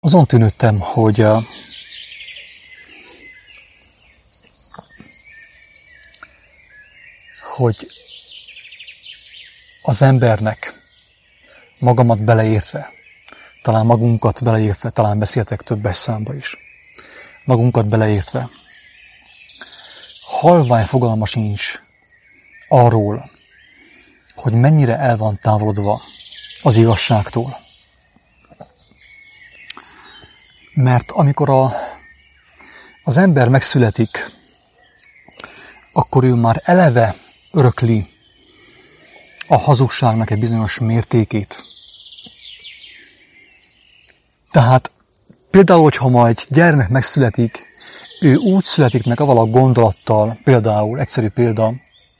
Azon tűnődtem, hogy az embernek, magamat beleértve, talán magunkat beleértve, talán beszéltek többes számba is, magunkat beleértve, halvány fogalma sincs arról, hogy mennyire el van távolodva az igazságtól. Mert amikor az ember megszületik, akkor ő már eleve örökli a hazugságnak egy bizonyos mértékét. Tehát például, hogyha ma egy gyermek megszületik, ő úgy születik meg avval a gondolattal, például, egyszerű példa,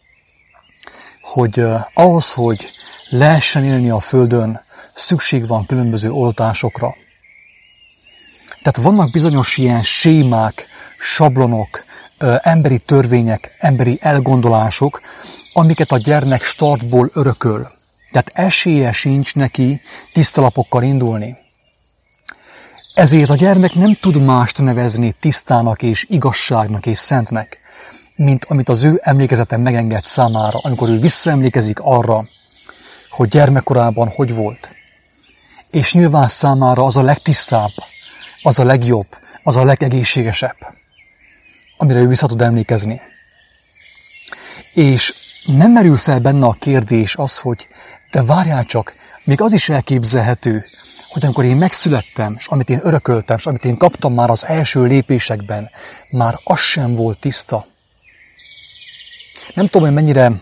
hogy ahhoz, hogy lehessen élni a Földön, szükség van különböző oltásokra. Tehát vannak bizonyos ilyen sémák, sablonok, emberi törvények, emberi elgondolások, amiket a gyermek startból örököl. Tehát esélye sincs neki tiszta lapokkal indulni. Ezért a gyermek nem tud mást nevezni tisztának és igazságnak és szentnek, mint amit az ő emlékezete megenged számára, amikor ő visszaemlékezik arra, hogy gyermekkorában hogy volt. És nyilván számára az a legtisztább, az a legjobb, az a legegészségesebb, amire ő vissza tud emlékezni. És nem merül fel benne a kérdés az, hogy de várjál csak, még az is elképzelhető, hogy amikor én megszülettem, és amit én örököltem, és amit én kaptam már az első lépésekben, már az sem volt tiszta. Nem tudom, hogy mennyire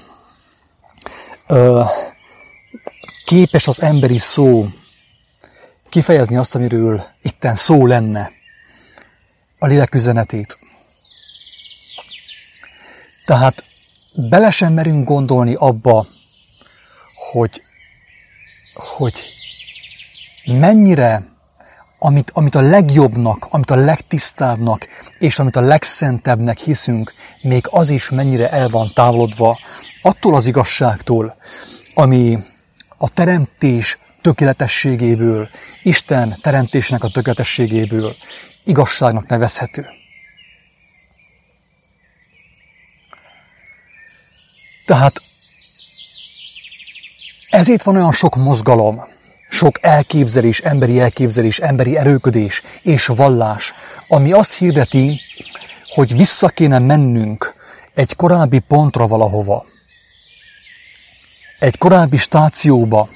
képes az emberi szó kifejezni azt, amiről itten szó lenne, a lélek üzenetét. Tehát bele sem merünk gondolni abba, hogy mennyire, amit a legjobbnak, amit a legtisztábbnak, és amit a legszentebbnek hiszünk, még az is mennyire el van távolodva attól az igazságtól, ami a teremtés tökéletességéből, Isten teremtésnek a tökéletességéből igazságnak nevezhető. Tehát ezért van olyan sok mozgalom, sok elképzelés, emberi erőködés és vallás, ami azt hirdeti, hogy vissza kéne mennünk egy korábbi pontra valahova, egy korábbi stációba,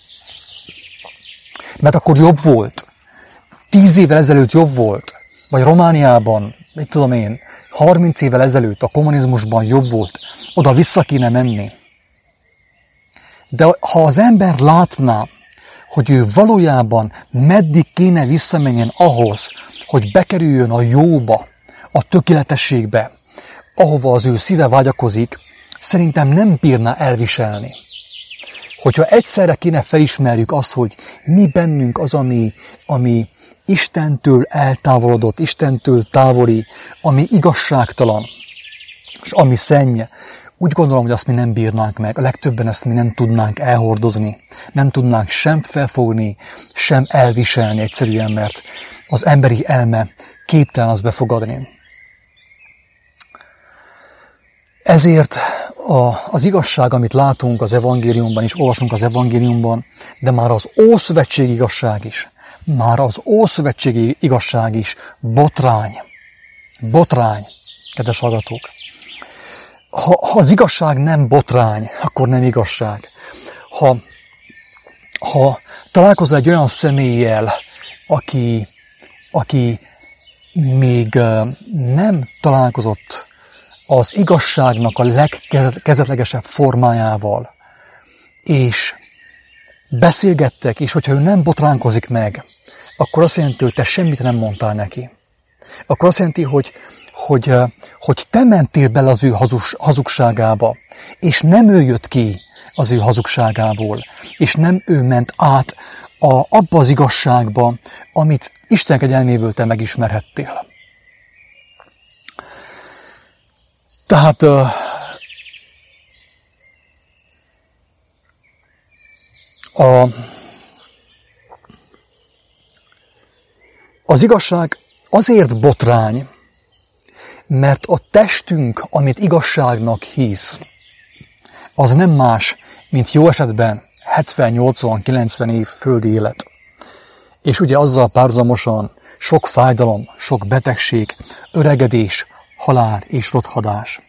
mert akkor jobb volt. 10 évvel ezelőtt jobb volt, vagy Romániában, mit tudom én, 30 évvel ezelőtt a kommunizmusban jobb volt, oda vissza kéne menni. De ha az ember látná, hogy ő valójában meddig kéne visszamenjen ahhoz, hogy bekerüljön a jóba, a tökéletességbe, ahova az ő szíve vágyakozik, szerintem nem bírná elviselni. Hogyha egyszerre kéne felismerjük azt, hogy mi bennünk az, ami Istentől eltávolodott, Istentől távoli, ami igazságtalan, és ami szenny, úgy gondolom, hogy azt mi nem bírnánk meg. A legtöbben ezt mi nem tudnánk elhordozni. Nem tudnánk sem felfogni, sem elviselni egyszerűen, mert az emberi elme képtelen azt befogadni. Ezért az igazság, amit látunk az evangéliumban is, olvasunk az evangéliumban, de már az ószövetségi igazság is, botrány. Botrány, kedves hallgatók. Ha az igazság nem botrány, akkor nem igazság. Ha találkozol egy olyan személlyel, aki még nem találkozott az igazságnak a legkezetlegesebb formájával, és beszélgettek, és hogyha ő nem botránkozik meg, akkor azt jelenti, hogy te semmit nem mondtál neki. Akkor azt jelenti, hogy te mentél bele az ő hazugságába, és nem ő jött ki az ő hazugságából, és nem ő ment át abba az igazságba, amit Isten kegyelméből te megismerhettél. Tehát Az igazság azért botrány, mert a testünk, amit igazságnak hisz, az nem más, mint jó esetben 70-80-90 év földi élet. És ugye azzal párhuzamosan sok fájdalom, sok betegség, öregedés, halál és rothadás.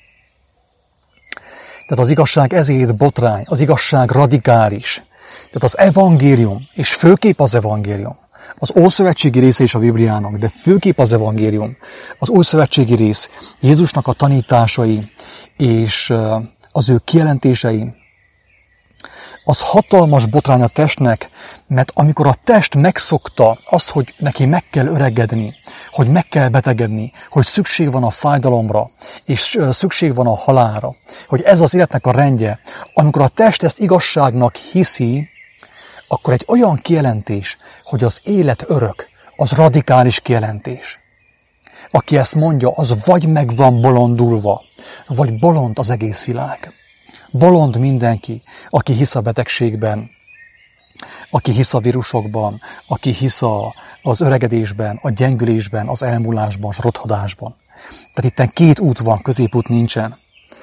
Tehát az igazság ezért botrány, az igazság radikális. Tehát az evangélium, és főképp az evangélium, az ószövetségi része is a Bibliának, de főképp az evangélium, az ószövetségi rész, Jézusnak a tanításai és az ő kijelentései, az hatalmas botrány a testnek, mert amikor a test megszokta azt, hogy neki meg kell öregedni, hogy meg kell betegedni, hogy szükség van a fájdalomra, és szükség van a halálra, hogy ez az életnek a rendje, amikor a test ezt igazságnak hiszi, akkor egy olyan kijelentés, hogy az élet örök, az radikális kijelentés. Aki ezt mondja, az vagy meg van bolondulva, vagy bolond az egész világ. Bolond mindenki, aki hisz a betegségben, aki hisz a vírusokban, aki hisz az öregedésben, a gyengülésben, az elmúlásban, a rothadásban. Tehát itten két út van, középút nincsen.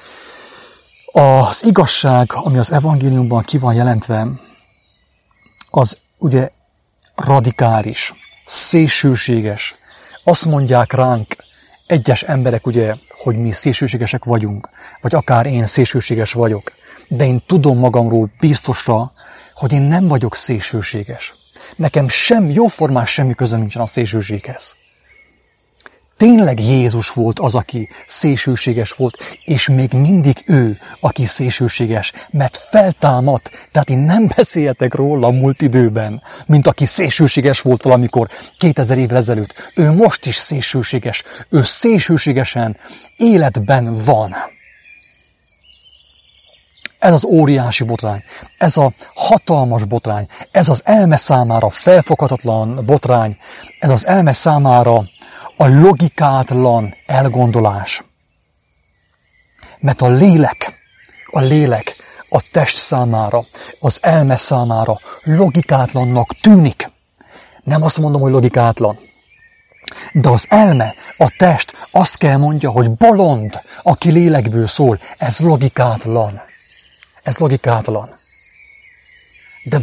Az igazság, ami az evangéliumban ki van jelentve, az ugye radikális, szélsőséges. Azt mondják ránk egyes emberek, ugye, hogy mi szélsőségesek vagyunk, vagy akár én szélsőséges vagyok. De én tudom magamról biztosra, hogy én nem vagyok szélsőséges. Nekem jóformán semmi közöm nincsen a szélsőséghez. Tényleg Jézus volt az, aki szélsőséges volt, és még mindig ő, aki szélsőséges, mert feltámadt. Tehát én nem beszélhetek róla múlt időben, mint aki szélsőséges volt valamikor 2000 évvel ezelőtt. Ő most is szélsőséges. Ő szélsőségesen életben van. Ez az óriási botrány, ez a hatalmas botrány, ez az elme számára felfoghatatlan botrány, ez az elme számára a logikátlan elgondolás. Mert a lélek a test számára, az elme számára logikátlannak tűnik. Nem azt mondom, hogy logikátlan. De az elme, a test azt kell mondja, hogy bolond, aki lélekből szól. Ez logikátlan. Ez logikátlan. De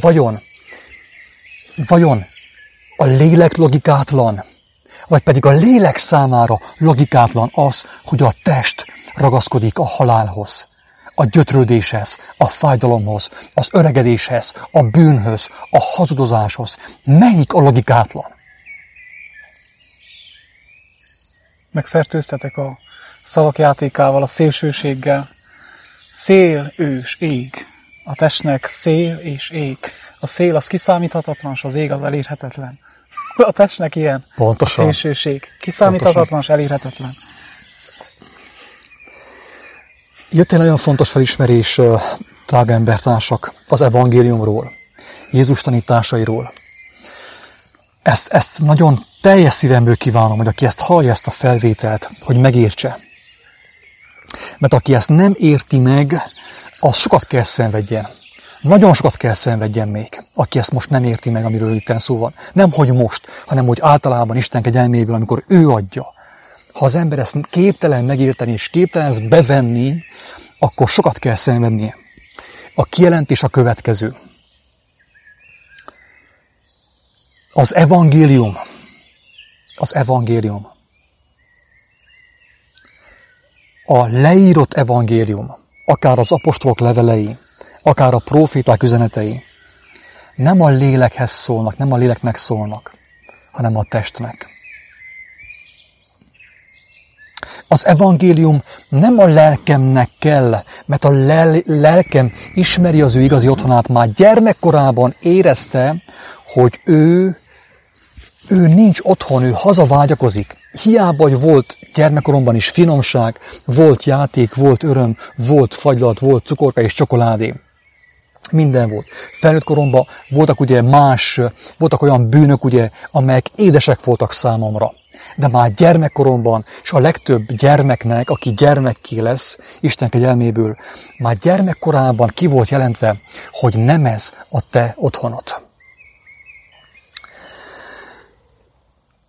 vajon a lélek logikátlan? Vagy pedig a lélek számára logikátlan az, hogy a test ragaszkodik a halálhoz, a gyötrődéshez, a fájdalomhoz, az öregedéshez, a bűnhöz, a hazudozáshoz. Melyik a logikátlan? Megfertőztetek a szavak játékával, a szélsőséggel. Szél, ős, ég. A testnek szél és ég. A szél az kiszámíthatatlan, és az ég az elérhetetlen. A testnek ilyen. Pontosan. A szélsőség. Kiszámíthatatlan, és elérhetetlen. Jött egy nagyon fontos felismerés, drága embertársak, az evangéliumról, Jézus tanításairól. Ezt nagyon teljes szívemből kívánom, hogy aki ezt hallja, ezt a felvételt, hogy megértse. Mert aki ezt nem érti meg, az sokat kell szenvedjen. Nagyon sokat kell szenvedjen még, aki ezt most nem érti meg, amiről itt szó van. Nem, hogy most, hanem, hogy általában Isten kegyelméből, amikor ő adja. Ha az ember ezt képtelen megérteni, és képtelen ezt bevenni, akkor sokat kell szenvednie. A kijelentés a következő. Az evangélium, a leírott evangélium, akár az apostolok levelei, akár a próféták üzenetei, nem a lélekhez szólnak, nem a léleknek szólnak, hanem a testnek. Az evangélium nem a lelkemnek kell, mert a lelkem ismeri az ő igazi otthonát, már gyermekkorában érezte, hogy ő nincs otthon, ő hazavágyakozik. Hiába, hogy volt gyermekkoromban is finomság, volt játék, volt öröm, volt fagylat, volt cukorka és csokoládé. Minden volt. Felnőtt koromban voltak olyan bűnök, ugye, amelyek édesek voltak számomra. De már gyermekkoromban, és a legtöbb gyermeknek, aki gyermekké lesz, Isten kegyelméből, már gyermekkorában ki volt jelentve, hogy nem ez a te otthonod.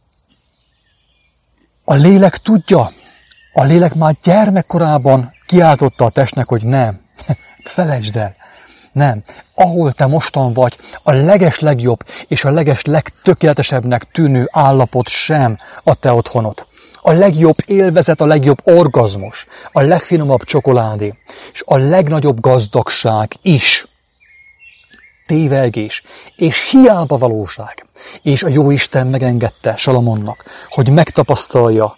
A lélek tudja, a lélek már gyermekkorában kiáltotta a testnek, hogy nem, felejtsd el, nem. Ahol te mostan vagy, a legjobb és a legtökéletesebbnek tűnő állapot sem a te otthonod. A legjobb élvezet, a legjobb orgazmus, a legfinomabb csokoládé, és a legnagyobb gazdagság is tévelgés, és hiába valóság. És a Jóisten megengedte Salamonnak, hogy megtapasztalja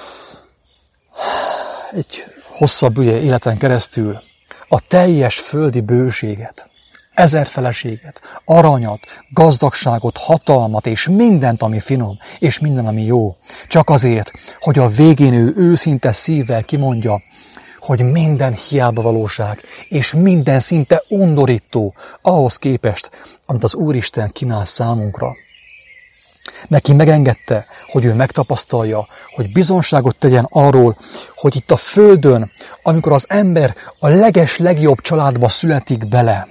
egy hosszabb életen keresztül a teljes földi bőséget, 1000 feleséget, aranyat, gazdagságot, hatalmat, és mindent, ami finom, és minden, ami jó. Csak azért, hogy a végén ő őszinte szívvel kimondja, hogy minden hiába valóság, és minden szinte undorító ahhoz képest, amit az Úristen kínál számunkra. Neki megengedte, hogy ő megtapasztalja, hogy bizonságot tegyen arról, hogy itt a földön, amikor az ember a legjobb családba születik bele,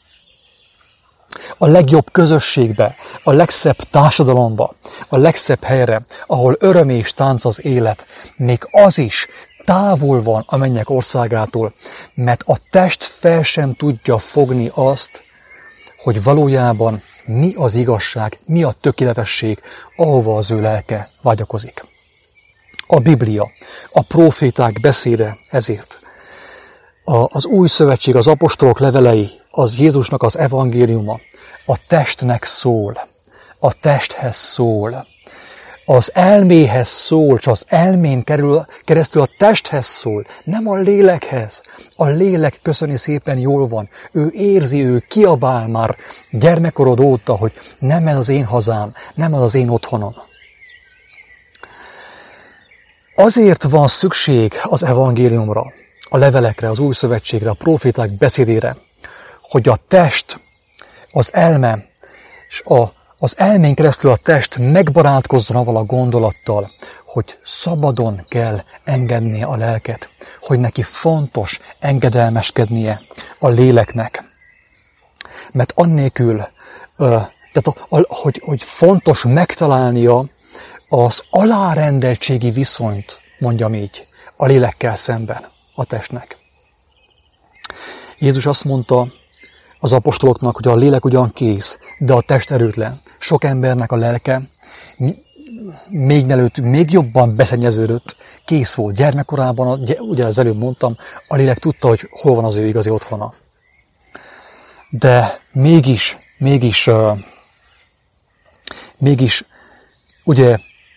a legjobb közösségbe, a legszebb társadalomba, a legszebb helyre, ahol öröm és tánc az élet, még az is távol van a mennyek országától, mert a test fel sem tudja fogni azt, hogy valójában mi az igazság, mi a tökéletesség, ahova az ő lelke vágyakozik. A Biblia, a próféták beszéde ezért. Az új szövetség, az apostolok levelei, az Jézusnak az evangéliuma, a testnek szól, a testhez szól, az elméhez szól, csak az elmén keresztül a testhez szól, nem a lélekhez. A lélek köszöni szépen jól van. Ő érzi, ő kiabál már gyermekkorod óta, hogy nem ez az én hazám, nem ez az én otthonom. Azért van szükség az evangéliumra, a levelekre, az új szövetségre, a próféták beszédére, hogy a test, az elme és az elmén keresztül a test megbarátkozzon avval a gondolattal, hogy szabadon kell engednie a lelket, hogy neki fontos engedelmeskednie a léleknek. Mert annélkül, hogy fontos megtalálnia az alárendeltségi viszonyt, mondjam így, a lélekkel szemben, a testnek. Jézus azt mondta az apostoloknak, hogy a lélek ugyan kész, de a test erőtlen. Sok embernek a lelke még jobban beszennyeződött, kész volt. Gyermekkorában, ugye az előbb mondtam, a lélek tudta, hogy hol van az ő igazi otthona. De mégis ugye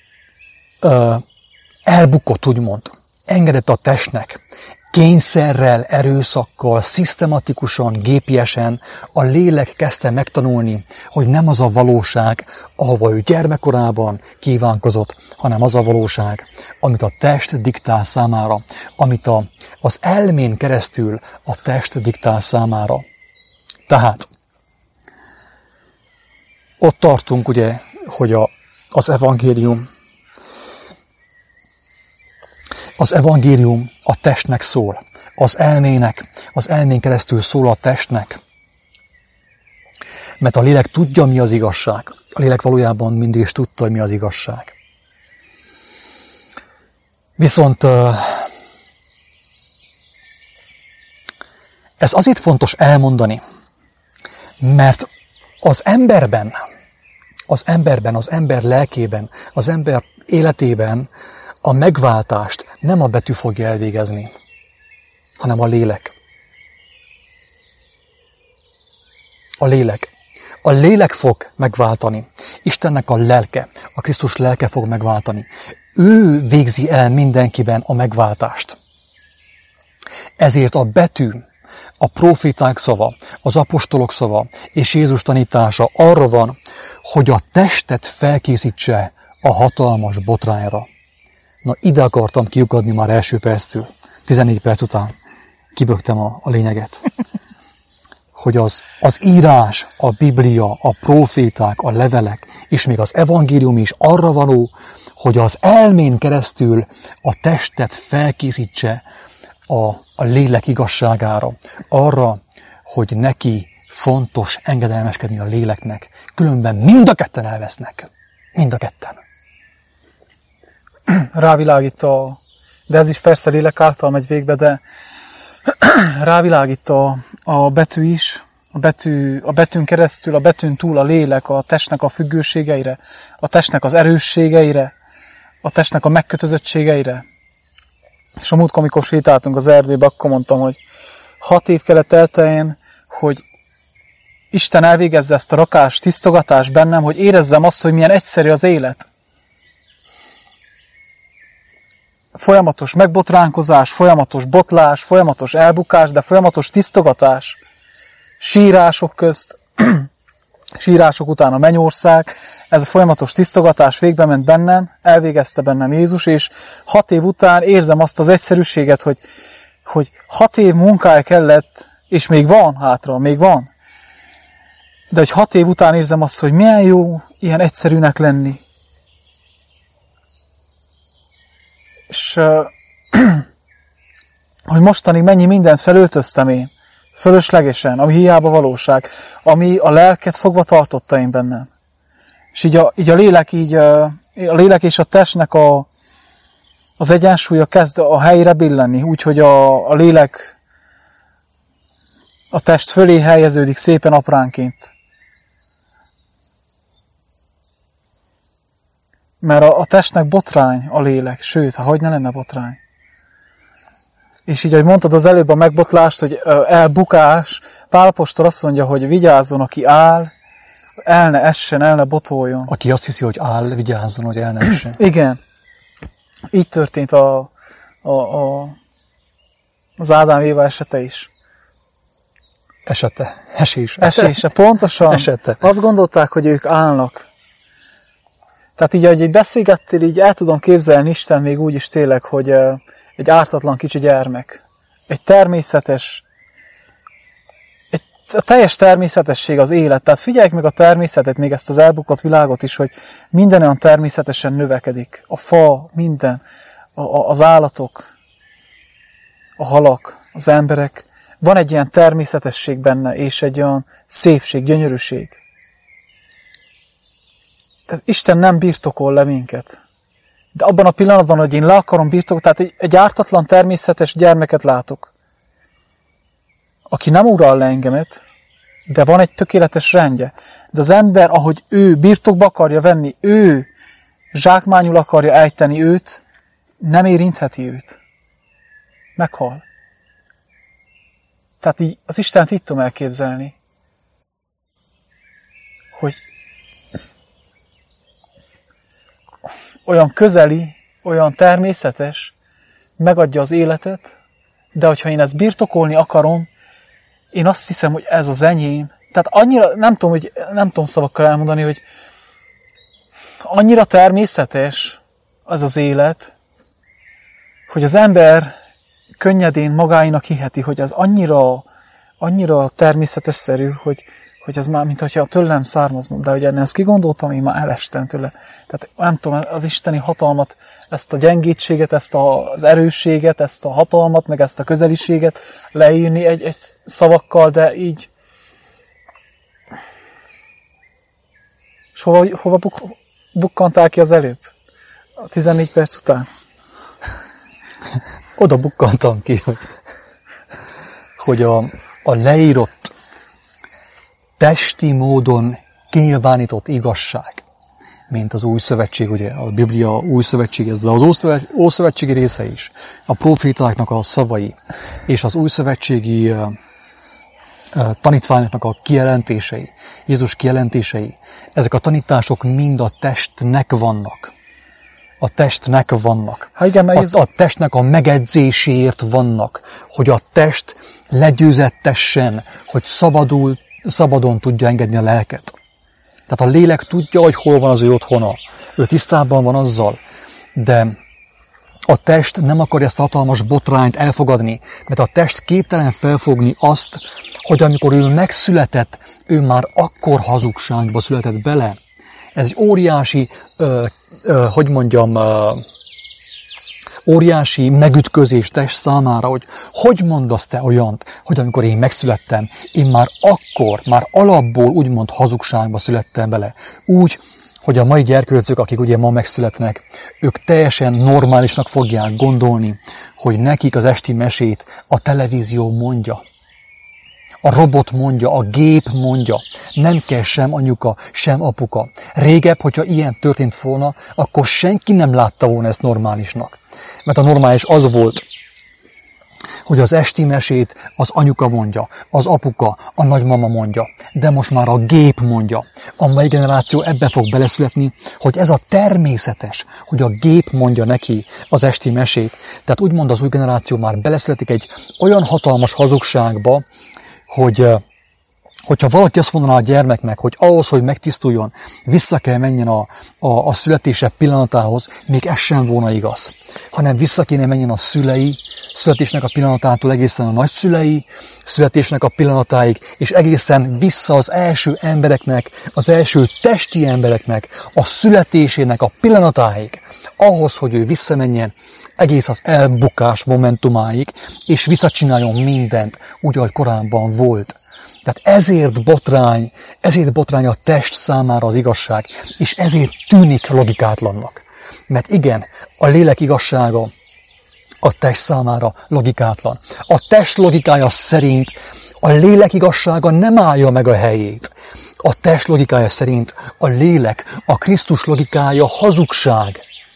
elbukott, úgymond. Engedett a testnek. Kényszerrel, erőszakkal, szisztematikusan, gépiesen a lélek kezdte megtanulni, hogy nem az a valóság, ahova ő gyermekkorában kívánkozott, hanem az a valóság, amit a test diktál számára, amit az elmén keresztül a test diktál számára. Tehát ott tartunk ugye, hogy az evangélium a testnek szól, az elmén keresztül szól a testnek. Mert a lélek tudja, mi az igazság. A lélek valójában mindig is tudta, hogy mi az igazság. Viszont ez azért fontos elmondani, mert az ember lelkében, az ember életében a megváltást nem a betű fogja elvégezni, hanem a lélek. A lélek. A lélek fog megváltani. Istennek a lelke, a Krisztus lelke fog megváltani. Ő végzi el mindenkiben a megváltást. Ezért a betű, a próféták szava, az apostolok szava és Jézus tanítása arra van, hogy a testet felkészítse a hatalmas botrányra. Na, ide akartam kiukadni már első perctől. 14 perc után kibögtem a lényeget. Hogy az írás, a Biblia, a próféták, a levelek, és még az evangélium is arra való, hogy az elmén keresztül a testet felkészítse a lélek igazságára. Arra, hogy neki fontos engedelmeskedni a léleknek. Különben mind a ketten elvesznek. Mind a ketten. rávilágít de ez is persze lélek által megy végbe, de rávilágít a betű is, a betűn keresztül, a betűn túl a lélek, a testnek a függőségeire, a testnek az erősségeire, a testnek a megkötözöttségeire. És a múltkor, amikor sétáltunk az erdőbe, akkor mondtam, hogy 6 év kellett elteljen, hogy Isten elvégezze ezt a rakás, tisztogatást bennem, hogy érezzem azt, hogy milyen egyszerű az élet. Folyamatos megbotránkozás, folyamatos botlás, folyamatos elbukás, de folyamatos tisztogatás. Sírások közt, sírások után a mennyország, ez a folyamatos tisztogatás végbe ment bennem, elvégezte bennem Jézus, és 6 év után érzem azt az egyszerűséget, hogy 6 év munkája kellett, és még van hátra, még van. De hogy 6 év után érzem azt, hogy milyen jó ilyen egyszerűnek lenni. És hogy mostanig mennyi mindent felöltöztem én, fölöslegesen, ami hiába valóság, ami a lelket fogva tartotta én bennem. És így a lélek és a testnek az egyensúlya kezd a helyre billenni, úgyhogy a lélek a test fölé helyeződik szépen apránként. Mert a testnek botrány a lélek, sőt, hogy ne lenne botrány. És így, ahogy mondtad az előbb a megbotlást, hogy elbukás, Pál apostol azt mondja, hogy vigyázzon, aki áll, el ne essen, el ne botoljon. Aki azt hiszi, hogy áll, vigyázzon, hogy el ne essen. Igen. Így történt az Ádám-Éva esete is. Esése, pontosan. Esete. Azt gondolták, hogy ők állnak. Tehát így, ahogy beszélgettél, így el tudom képzelni Isten még úgy is tényleg, hogy egy ártatlan kicsi gyermek. Egy természetes, a teljes természetesség az élet. Tehát figyeljük meg a természetet, még ezt az elbukott világot is, hogy minden olyan természetesen növekedik. A fa, minden, az állatok, a halak, az emberek. Van egy ilyen természetesség benne, és egy olyan szépség, gyönyörűség. Tehát Isten nem birtokol le minket. De abban a pillanatban, hogy én le akarom birtokolni, tehát egy ártatlan természetes gyermeket látok, aki nem ural le engemet, de van egy tökéletes rendje. De az ember, ahogy ő birtokba akarja venni, ő zsákmányul akarja ejteni őt, nem érintheti őt. Meghal. Tehát így az Istent így tudom elképzelni, hogy olyan közeli, olyan természetes, megadja az életet, de hogyha én ezt birtokolni akarom, én azt hiszem, hogy ez az enyém. Tehát annyira, nem tudom szavakkal elmondani, hogy annyira természetes az az élet, hogy az ember könnyedén magáinak hiheti, hogy ez annyira természetesszerű, hogy ez már, mintha tőlem származna. De hogy ezt kigondoltam, én már elestem tőle. Tehát nem tudom, az isteni hatalmat, ezt a gyengétséget, ezt az erősséget, ezt a hatalmat, meg ezt a közeliséget leírni egy szavakkal, de így... És hova bukkantál ki az előbb? A 14 perc után? Oda bukkantam ki, hogy a leírott testi módon kinyilvánított igazság, mint az új szövetség, ugye a Biblia új szövetség, ez az ószövetségi része is, a profétáknak a szavai, és az új szövetségi tanítványoknak a kijelentései, Jézus kijelentései, ezek a tanítások mind a testnek vannak. A testnek vannak. A testnek a megedzéséért vannak, hogy a test legyőzettessen, hogy szabadon tudja engedni a lelket. Tehát a lélek tudja, hogy hol van az ő otthona. Ő tisztában van azzal, de a test nem akarja ezt a hatalmas botrányt elfogadni, mert a test képtelen felfogni azt, hogy amikor ő megszületett, ő már akkor hazugságba született bele. Ez egy óriási, óriási megütközés test számára, hogy mondasz te olyant, hogy amikor én megszülettem, én már alapból úgymond hazugságba születtem bele. Úgy, hogy a mai gyerkőcök, akik ugye ma megszületnek, ők teljesen normálisnak fogják gondolni, hogy nekik az esti mesét a televízió mondja. A robot mondja, a gép mondja. Nem kell sem anyuka, sem apuka. Régebb, hogyha ilyen történt volna, akkor senki nem látta volna ezt normálisnak. Mert a normális az volt, hogy az esti mesét az anyuka mondja, az apuka, a nagymama mondja, de most már a gép mondja. A mai generáció ebbe fog beleszületni, hogy ez a természetes, hogy a gép mondja neki az esti mesét. Tehát úgymond az új generáció már beleszületik egy olyan hatalmas hazugságba, hogyha valaki azt mondaná a gyermeknek, hogy ahhoz, hogy megtisztuljon, vissza kell menjen a születése pillanatához, még ez sem volna igaz. Hanem vissza kéne menjen a születésnek a pillanatától egészen a nagyszülei, születésnek a pillanatáig, és egészen vissza az első embereknek, az első testi embereknek, a születésének a pillanatáig, ahhoz, hogy ő visszamenjen egész az elbukás momentumáig, és visszacsináljon mindent, úgy, ahogy korábban volt. Tehát ezért botrány a test számára az igazság, és ezért tűnik logikátlannak. Mert igen, a lélek igazsága a test számára logikátlan. A test logikája szerint a lélek igazsága nem állja meg a helyét. A test logikája szerint a lélek, a Krisztus logikája hazugság.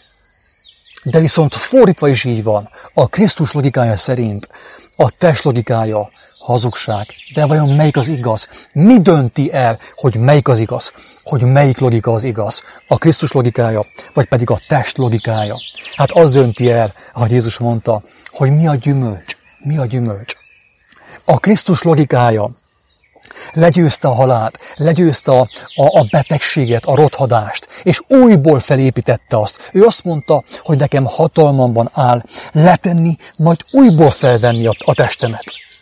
De viszont fordítva is így van. A Krisztus logikája szerint a test logikája hazugság. De vajon melyik az igaz? Mi dönti el, hogy melyik az igaz? Hogy melyik logika az igaz? A Krisztus logikája, vagy pedig a test logikája? Hát az dönti el, ahogy Jézus mondta, hogy mi a gyümölcs. Mi a gyümölcs? A Krisztus logikája legyőzte a halált, legyőzte a betegséget, a rothadást, és újból felépítette azt. Ő azt mondta, hogy nekem hatalmamban áll letenni, majd újból felvenni a testemet.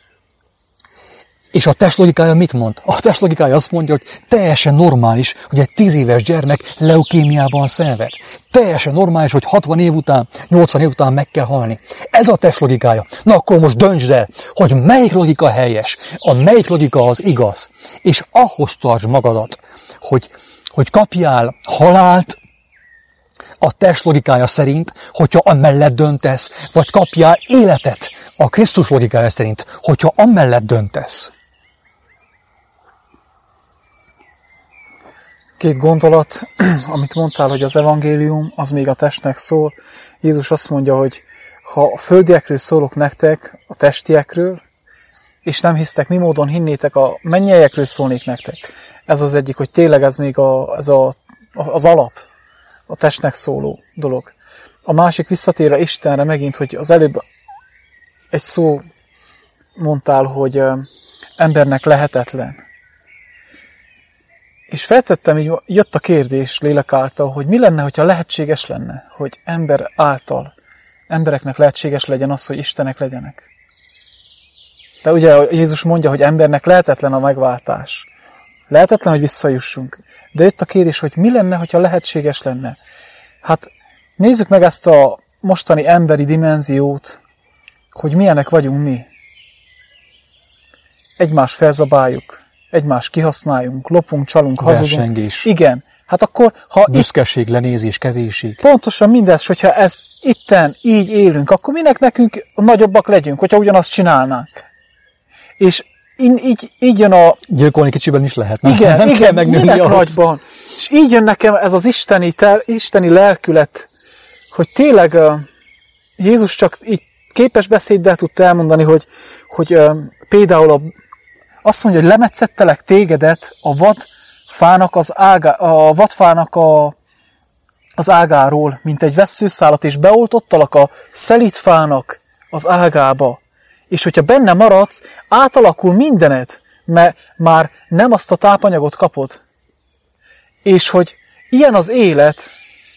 És a test logikája mit mond? A test logikája azt mondja, hogy teljesen normális, hogy egy 10 éves gyermek leukémiában szenved. Teljesen normális, hogy 60 év után, 80 év után meg kell halni. Ez a test logikája. Na akkor most döntsd el, hogy melyik logika helyes, a melyik logika az igaz. És ahhoz tartsd magadat, hogy kapjál halált a test logikája szerint, hogyha amellett döntesz, vagy kapjál életet a Krisztus logikája szerint, hogyha amellett döntesz. 2 gondolat, amit mondtál, hogy az evangélium, az még a testnek szól. Jézus azt mondja, hogy ha a földiekről szólok nektek, a testiekről, és nem hisztek, mi módon hinnétek, a mennyeiekről szólnék nektek. Ez az egyik, hogy tényleg ez még az alap, a testnek szóló dolog. A másik visszatérve Istenre megint, hogy az előbb egy szó mondtál, hogy embernek lehetetlen. És feltettem, így jött a kérdés lélek által, hogy mi lenne, hogyha lehetséges lenne, hogy embereknek lehetséges legyen az, hogy Istenek legyenek. De ugye Jézus mondja, hogy embernek lehetetlen a megváltás. Lehetetlen, hogy visszajussunk. De jött a kérdés, hogy mi lenne, hogyha lehetséges lenne. Hát nézzük meg ezt a mostani emberi dimenziót, hogy milyenek vagyunk mi. Egymást felzabáljuk, egymást kihasználjunk, lopunk, csalunk, hazudunk. Versengés. Igen. Hát akkor, ha büszkeség, lenézés, kevésség. Pontosan mindez, hogyha ez itten így élünk, akkor minek nekünk nagyobbak legyünk, hogyha ugyanazt csinálnánk. És így jön a... Gyilkolni kicsiben is lehet. Igen, nem kell megnőni minek ahhoz. nagyban. És így jön nekem ez az isteni lelkület, hogy tényleg Jézus csak így képes beszéddel tudta elmondani, hogy például azt mondja, hogy lemetszettelek tégedet a vadfának az ágáról, mint egy vesszőszálat, és beoltottalak a szelídfának az ágába. És hogyha benne maradsz, átalakul mindened, mert már nem azt a tápanyagot kapod. És hogy ilyen az élet,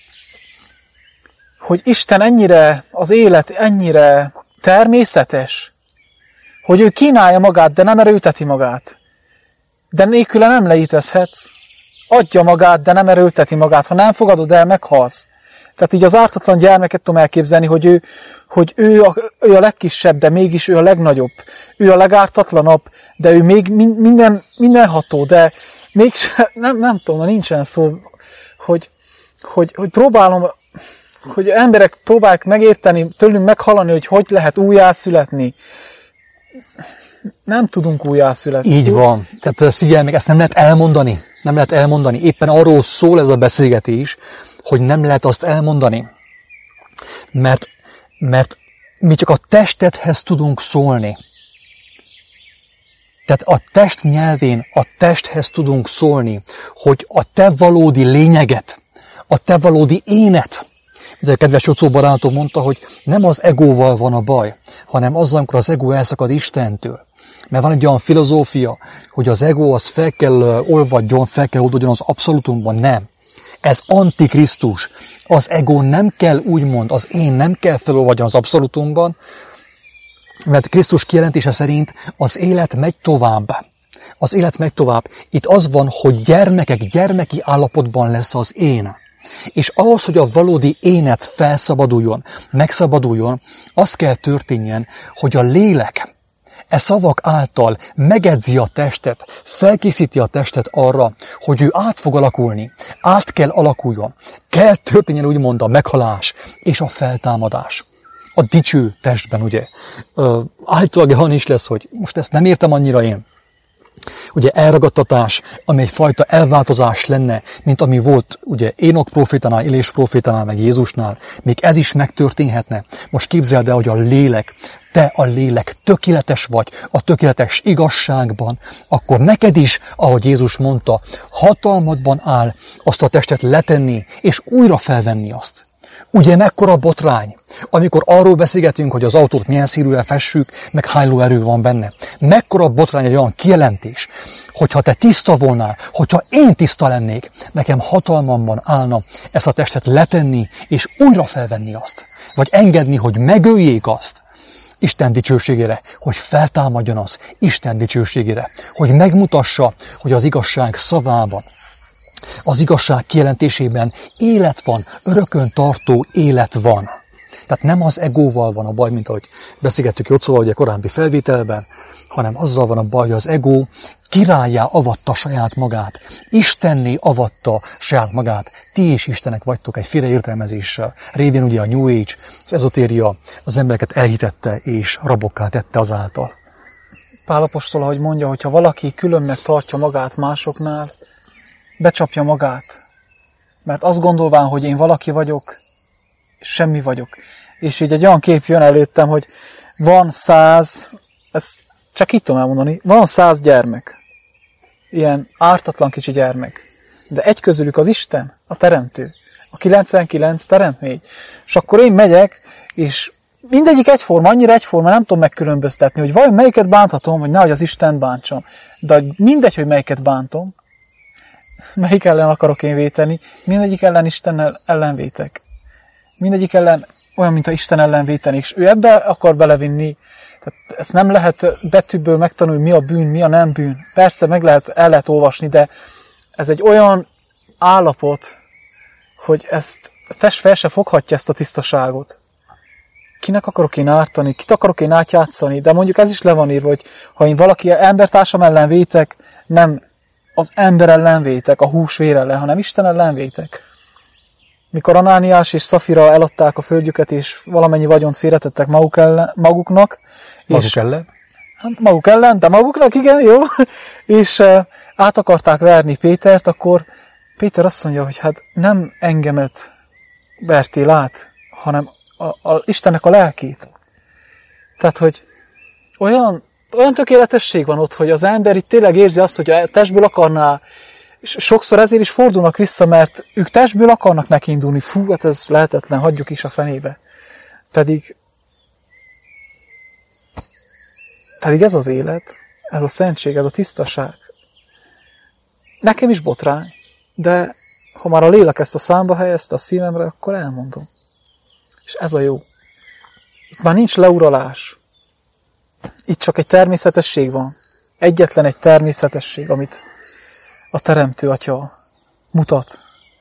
hogy Isten az élet ennyire természetes, hogy ő kínálja magát, de nem erőlteti magát. De nélküle nem leítezhetsz. Adja magát, de nem erőlteti magát. Ha nem fogadod el, meghalsz. Tehát így az ártatlan gyermeket tudom elképzelni, hogy ő a legkisebb, de mégis ő a legnagyobb. Ő a legártatlanabb, de ő még mindenható, de mégis nem tudom, nincsen szó, hogy próbálom, hogy emberek próbálják megérteni, tőlünk meghallani, hogy lehet újjászületni. Nem tudunk újjászületni. Így van. Tehát figyelj meg, ezt nem lehet elmondani. Nem lehet elmondani. Éppen arról szól ez a beszélgetés, hogy nem lehet azt elmondani. Mert mi csak a testedhez tudunk szólni. Tehát a test nyelvén a testhez tudunk szólni, hogy a te valódi lényeget, a te valódi énet. Ugye a kedves Jocó barátom mondta, hogy nem az egóval van a baj, hanem azzal, amikor az ego elszakad Istentől. Mert van egy olyan filozófia, hogy az ego az fel kell olvadjon, fel kell oldódjon az abszolútumban. Nem. Ez antikrisztus. Az ego nem kell úgymond, az én nem kell felolvadjon az abszolútumban, mert Krisztus kijelentése szerint az élet megy tovább. Az élet megy tovább. Itt az van, hogy gyermeki állapotban lesz az én. És ahhoz, hogy a valódi énet felszabaduljon, megszabaduljon, az kell történjen, hogy a lélek szavak által megedzi a testet, felkészíti a testet arra, hogy ő át fog alakulni, át kell alakuljon, kell történjen úgymond a meghalás és a feltámadás. A dicső testben, ugye. Állítólag olyan is lesz, hogy most ezt nem értem annyira én. Ugye elragadtatás, ami egyfajta elváltozás lenne, mint ami volt ugye Énok profétánál, Illés profétánál, meg Jézusnál. Még ez is megtörténhetne. Most képzeld el, hogy a lélek, te a lélek tökéletes vagy a tökéletes igazságban, akkor neked is, ahogy Jézus mondta, hatalmadban áll azt a testet letenni, és újra felvenni azt. Ugye mekkora botrány, amikor arról beszélgetünk, hogy az autót milyen színűvel fessük, meg hány lóerő van benne. Mekkora botrány egy olyan kijelentés, hogyha te tiszta volnál, hogyha én tiszta lennék, nekem hatalmamban állna ezt a testet letenni, és újra felvenni azt. Vagy engedni, hogy megöljék azt Isten dicsőségére, hogy feltámadjon az Isten dicsőségére, hogy megmutassa, hogy az igazság szavában, az igazság kijelentésében élet van, örökön tartó élet van. Tehát nem az egóval van a baj, mint ahogy beszélgettük Jocóval ugye korábbi felvételben, hanem azzal van a baj, hogy az ego királlyá avatta saját magát, Istenné avatta saját magát. Ti is Istenek vagytok egy félreértelmezéssel. Révén ugye a New Age, az ezotéria az embereket elhitette és rabokká tette azáltal. Pál apostol, ahogy mondja, hogyha valaki különnek tartja magát másoknál, becsapja magát, mert azt gondolván, hogy én valaki vagyok, és semmi vagyok. És így egy olyan kép jön előttem, hogy van 100, ezt csak így tudom elmondani, van 100 gyermek, ilyen ártatlan kicsi gyermek, de egy közülük az Isten, a teremtő, a 99 teremtmény. És akkor én megyek, és mindegyik egyforma, annyira egyforma, nem tudom megkülönböztetni, hogy vajon melyiket bánthatom, vagy nehogy az Isten bántsam. De mindegy, hogy melyiket bántom, melyik ellen akarok én véteni, mindegyik ellen Isten ellen vétek. Mindegyik ellen olyan, mint a Isten ellen véteni, és ő ebbe akar belevinni. Tehát ezt nem lehet betűből megtanulni, mi a bűn, mi a nem bűn. Persze el lehet olvasni, de ez egy olyan állapot, hogy ezt a test fel se foghatja ezt a tisztaságot. Kinek akarok én ártani, kit akarok én átjátszani, de mondjuk ez is le van írva, hogy ha én valaki embertársam ellen vétek, nem az ember ellen vétek, a húsvér ellen, hanem Isten ellen vétek. Mikor Anániás és Szafira eladták a földjüket, és valamennyi vagyont félretettek maguknak. Maguk ellen, de maguknak, igen, jó. És át akarták verni Pétert, akkor Péter azt mondja, hogy hát nem engemet vertél át, hanem Istennek a lelkét. Tehát, hogy olyan tökéletesség van ott, hogy az ember itt tényleg érzi azt, hogy a testből akarná, és sokszor ezért is fordulnak vissza, mert ők testből akarnak nekiindulni. Fú, hát ez lehetetlen, hagyjuk is a fenébe. Pedig ez az élet, ez a szentség, ez a tisztaság. Nekem is botrány, de ha már a lélek ezt a számba helyezte a szívemre, akkor elmondom. És ez a jó. Itt már nincs leuralás. Itt csak egy természetesség van. Egyetlen egy természetesség, amit a Teremtő Atya mutat.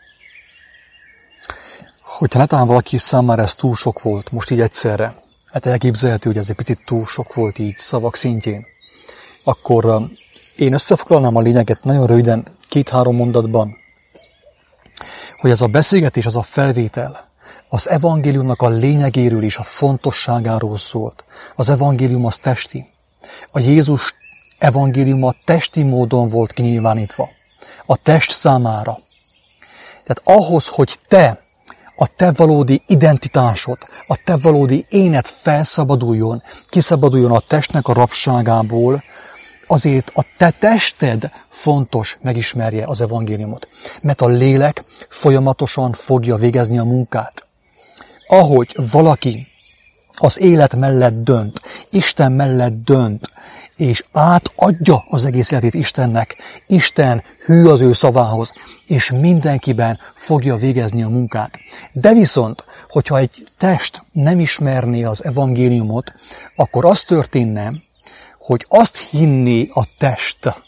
Hogyha netán valaki számára ez túl sok volt, most így egyszerre, hát elképzelhető, hogy ez egy picit túl sok volt így szavak szintjén, akkor én összefoglalnám a lényeget nagyon röviden 2-3 mondatban, hogy ez a beszélgetés, az a felvétel az evangéliumnak a lényegéről és a fontosságáról szólt. Az evangélium az testi. A Jézus evangéliuma testi módon volt kinyilvánítva. A test számára. Tehát ahhoz, hogy a te valódi identitásod, a te valódi éned felszabaduljon, kiszabaduljon a testnek a rabságából, azért a te tested fontos megismerje az evangéliumot. Mert a lélek folyamatosan fogja végezni a munkát. Ahogy valaki az élet mellett dönt, Isten mellett dönt, és átadja az egész életét Istennek, Isten hű az ő szavához, és mindenkiben fogja végezni a munkát. De viszont, hogyha egy test nem ismerné az evangéliumot, akkor az történne, hogy azt hinné a test,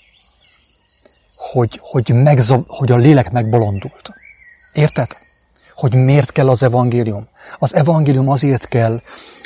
hogy a lélek megbolondult. Érted? Hogy miért kell az evangélium? Az evangélium azért kell,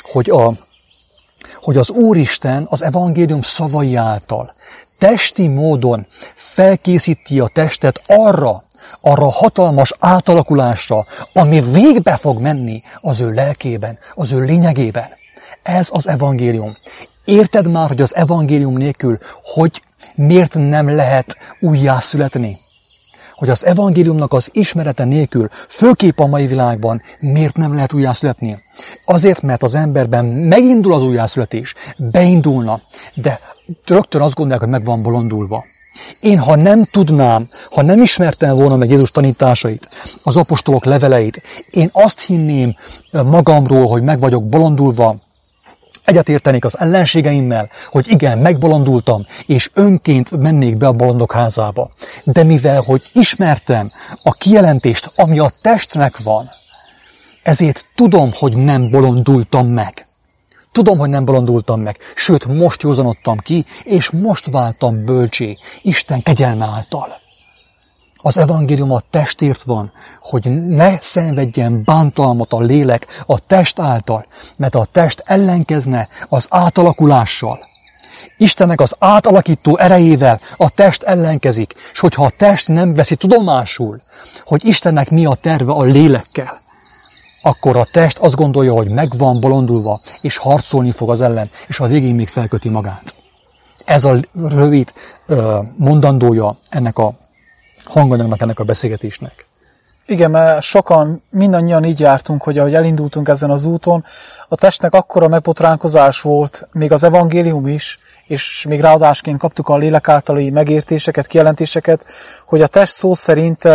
hogy az Úristen az evangélium szavai által testi módon felkészíti a testet arra hatalmas átalakulásra, ami végbe fog menni az ő lelkében, az ő lényegében. Ez az evangélium. Érted már, hogy az evangélium nélkül, hogy miért nem lehet újjászületni? Hogy az evangéliumnak az ismerete nélkül, főképp a mai világban miért nem lehet újjászületni? Azért, mert az emberben megindul az újjászületés, beindulna, de rögtön azt gondolják, hogy meg van bolondulva. Én, ha nem tudnám, ha nem ismertem volna meg Jézus tanításait, az apostolok leveleit, én azt hinném magamról, hogy meg vagyok bolondulva, egyetértenék az ellenségeimmel, hogy igen, megbolondultam, és önként mennék be a bolondok házába. De mivel, hogy ismertem a kijelentést, ami a testnek van, ezért tudom, hogy nem bolondultam meg. Tudom, hogy nem bolondultam meg, sőt, most józanodtam ki, és most váltam bölcsé, Isten kegyelme által. Az evangélium a testért van, hogy ne szenvedjen bántalmat a lélek a test által, mert a test ellenkezne az átalakulással. Istennek az átalakító erejével a test ellenkezik, és hogyha a test nem veszi tudomásul, hogy Istennek mi a terve a lélekkel, akkor a test azt gondolja, hogy meg van bolondulva, és harcolni fog az ellen, és a végén még felköti magát. Ez a rövid mondandója ennek a hanganyagnak, ennek a beszélgetésnek. Igen, mert sokan, mindannyian így jártunk, hogy ahogy elindultunk ezen az úton, a testnek akkora megbotránkozás volt, még az evangélium is, és még ráadásként kaptuk a lélek általi megértéseket, kijelentéseket, hogy a test szó szerint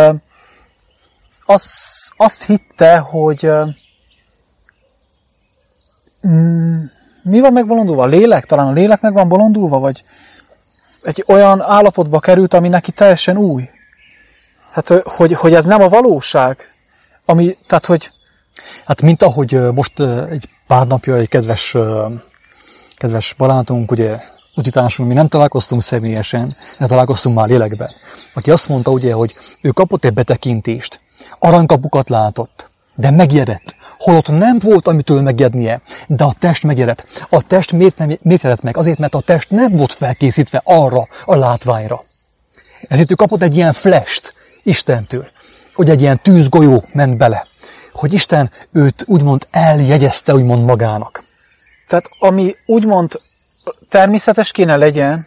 azt hitte, hogy mi van megbolondulva? A lélek? Talán a lélek meg van bolondulva? Vagy egy olyan állapotba került, ami neki teljesen új. Hát, hogy ez nem a valóság. Tehát, hogy... Hát, mint ahogy most egy pár napja egy kedves barátunk, ugye, utitársunk, mi nem találkoztunk személyesen, de találkoztunk már lélekben. Aki azt mondta, ugye, hogy ő kapott egy betekintést, aranykapukat látott, de megijedett. Holott nem volt, amitől megijednie, de a test megijedett. A test miért ijedt meg? Azért, mert a test nem volt felkészítve arra a látványra. Ezért ő kapott egy ilyen flash-t Istentől, hogy egy ilyen tűzgolyó ment bele, hogy Isten őt úgymond eljegyezte úgymond magának. Tehát ami úgymond természetes kéne legyen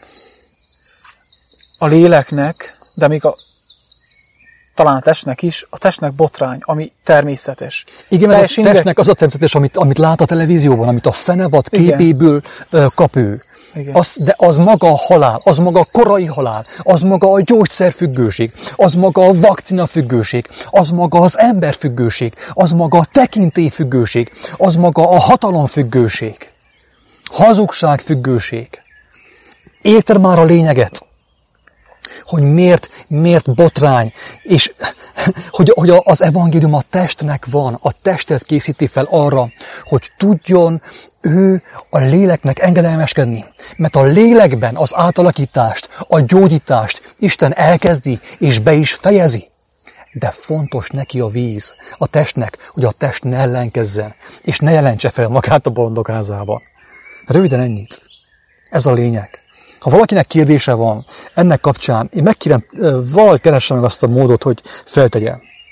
a léleknek, de még talán a testnek is, a testnek botrány, ami természetes. Igen, mert a testnek az a természetes, amit lát a televízióban, amit a fenevad képéből kap ő. De az maga a halál, az maga a korai halál, az maga a gyógyszerfüggőség, az maga a vakcinafüggőség, az maga az emberfüggőség, az maga a tekintélyfüggőség, az maga a hatalomfüggőség, hazugságfüggőség. Érted már a lényeget? Hogy miért botrány, és hogy az evangélium a testnek van, a testet készíti fel arra, hogy tudjon ő a léleknek engedelmeskedni. Mert a lélekben az átalakítást, a gyógyítást Isten elkezdi és be is fejezi. De fontos neki a víz, a testnek, hogy a test ne ellenkezzen, és ne jelentse fel magát a bolondok házában. Röviden ennyit. Ez a lényeg. Ha valakinek kérdése van ennek kapcsán, én megkérem, valahogy keresse meg azt a módot, hogy feltegye.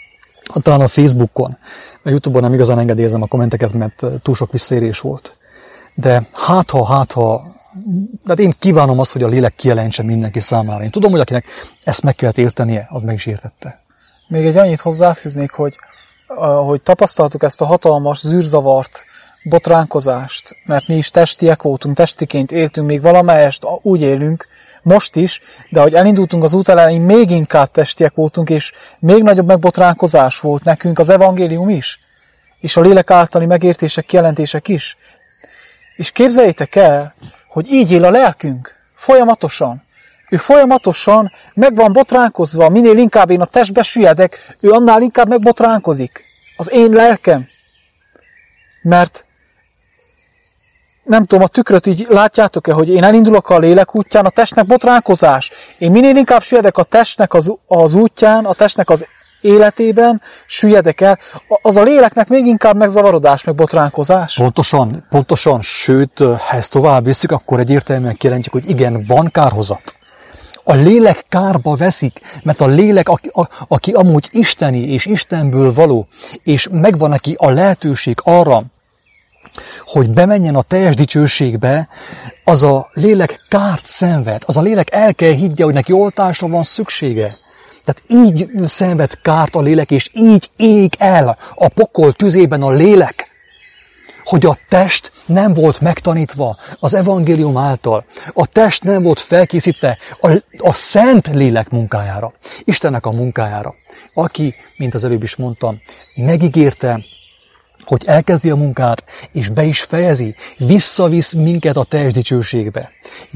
talán a Facebookon, a YouTube-on nem igazán engedélyezem a kommenteket, mert túl sok visszaérés volt. De hát én kívánom azt, hogy a lélek kijelentse mindenki számára. Én tudom, hogy akinek ezt meg kellett értenie, az meg is értette. Még egy annyit hozzáfűznék, hogy tapasztaltuk ezt a hatalmas zűrzavart, botránkozást, mert mi is testiek voltunk, testiként éltünk, még valamelyest úgy élünk, most is, de ahogy elindultunk az út elején, még inkább testiek voltunk, és még nagyobb megbotránkozás volt nekünk az evangélium is, és a lélek általi megértések, kijelentések is. És képzeljétek el, hogy így él a lelkünk, folyamatosan. Ő folyamatosan meg van botránkozva, minél inkább én a testbe süllyedek, ő annál inkább megbotránkozik. Az én lelkem. Mert nem tudom, a tükröt így látjátok-e, hogy én elindulok a lélek útján, a testnek botránkozás. Én minél inkább süllyedek a testnek az útján, a testnek az életében, süllyedek el, az a léleknek még inkább megzavarodás, meg botránkozás. Pontosan, sőt, ha ezt tovább visszük, akkor egyértelműen kijelentjük, hogy igen, van kárhozat. A lélek kárba veszik, mert a lélek, aki amúgy isteni és Istenből való, és megvan neki a lehetőség arra, hogy bemenjen a teljes dicsőségbe, az a lélek kárt szenved, az a lélek el kell higgye, hogy neki oltásra van szüksége. Tehát így szenved kárt a lélek, és így ég el a pokol tüzében a lélek, hogy a test nem volt megtanítva az evangélium által. A test nem volt felkészítve a szent lélek munkájára, Istennek a munkájára, aki, mint az előbb is mondtam, megígérte, hogy elkezdi a munkát, és be is fejezi, visszavisz minket a teljes dicsőségbe.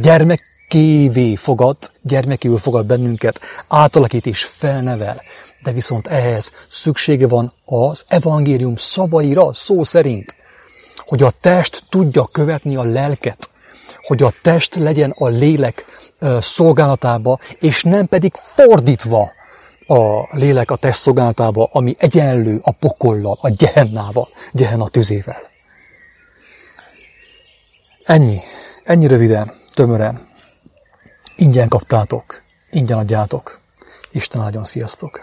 Gyermekéül fogad bennünket, átalakít és felnevel. De viszont ehhez szüksége van az evangélium szavaira, szó szerint, hogy a test tudja követni a lelket, hogy a test legyen a lélek szolgálatába, és nem pedig fordítva a lélek a test szolgálatába, ami egyenlő a pokollal, a gyehennával, Gehenna tüzével. Ennyi röviden, tömören. Ingyen kaptátok, ingyen adjátok. Isten áldjon, sziasztok!